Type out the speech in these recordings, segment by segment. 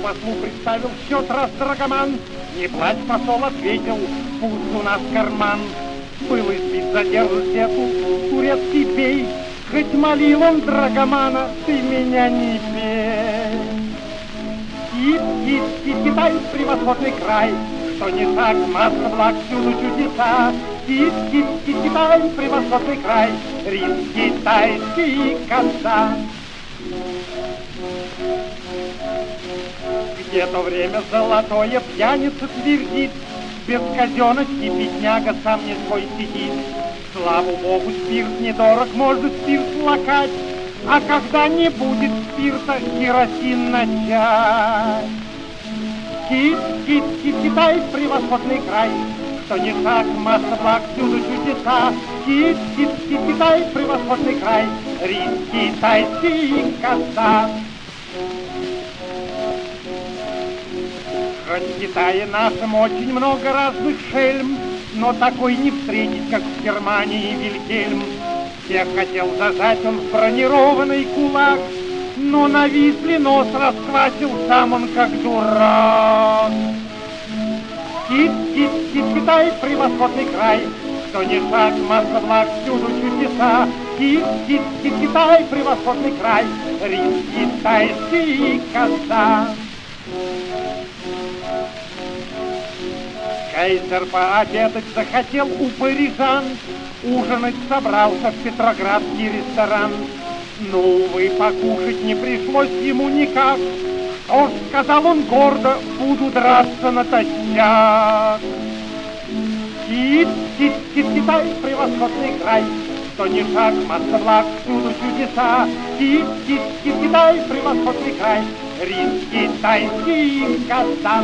послу представил счет раз драгоман. Не плачь, посол ответил, пусть у нас карман. Был избит за держету турецкий бей, хоть молил он драгомана, ты меня не бей. Китай, превосходный край, что не так, масса благ, всюду чудеса. Китай, превосходный край, рис китайский коса. Где-то время золотое пьяница твердит, без казеночки бедняга сам не свой сидит. Слава богу, спирт недорог, может спирт лакать, а когда не будет спирта, керосин начать. Китай, превосходный край, что не так, масса благ, всюду чудеса. Китай, превосходный край, рис китайский коса. Хоть в Китае нашем очень много разных шельм, но такой не встретить, как в Германии Вильгельм. Всех хотел зажать он в бронированный кулак, но на Висле нос расквасил сам он как дурак. Китай, превосходный край, что не шаг, масса благ, всюду чудеса. Китай, превосходный край, рис китайский коса. Кайзер пообедать захотел у парижан, ужинать собрался в петроградский ресторан. Но, увы, покушать не пришлось ему никак. Что ж, сказал он гордо, буду драться натощак. Китай, превосходный край, что ни шаг, масса благ, всюду чудеса. Китай, превосходный край, рис китайский коса.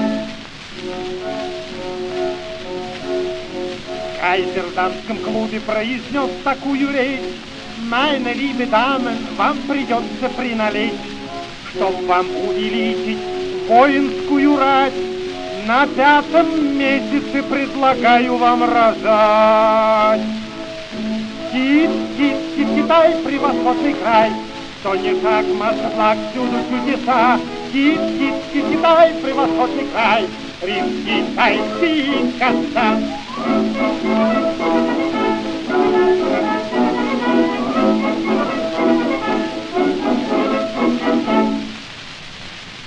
Кайзер в дамском клубе произнес такую речь: «Meine liebe Damen, вам придется приналечь, чтоб вам увеличить воинскую рать. На 5-м месяце предлагаю вам рожать». Китай, превосходный край, что не шаг, масса благ, всюду чудеса. Китай, превосходный край, рис китайский коса.